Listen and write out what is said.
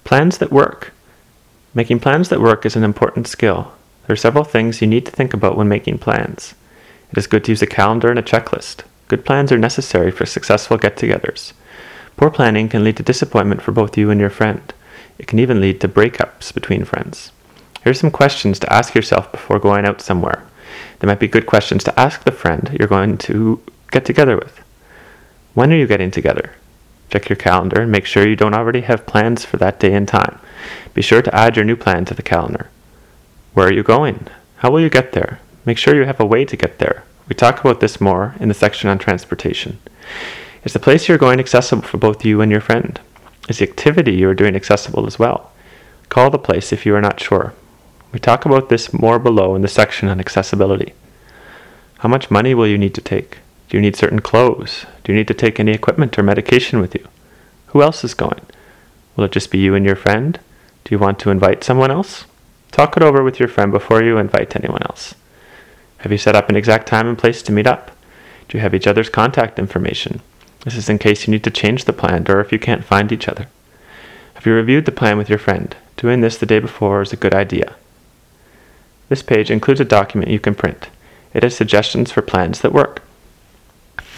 Plans that work. Making plans that work is an important skill. There are several things you need to think about when making plans. It is good to use a calendar and a checklist. Good plans are necessary for successful get-togethers. Poor planning can lead to disappointment for both you and your friend. It can even lead to breakups between friends. Here are some questions to ask yourself before going out somewhere. They might be good questions to ask the friend you're going to get together with. When are you getting together? Check your calendar and make sure you don't already have plans for that day and time. Be sure to add your new plan to the calendar. Where are you going? How will you get there? Make sure you have a way to get there. We talk about this more in the section on transportation. Is the place you're going accessible for both you and your friend? Is the activity you are doing accessible as well? Call the place if you are not sure. We talk about this more below in the section on accessibility. How much money will you need to take? Do you need certain clothes? Do you need to take any equipment or medication with you? Who else is going? Will it just be you and your friend? Do you want to invite someone else? Talk it over with your friend before you invite anyone else. Have you set up an exact time and place to meet up? Do you have each other's contact information? This is in case you need to change the plan or if you can't find each other. Have you reviewed the plan with your friend? Doing this the day before is a good idea. This page includes a document you can print. It has suggestions for plans that work.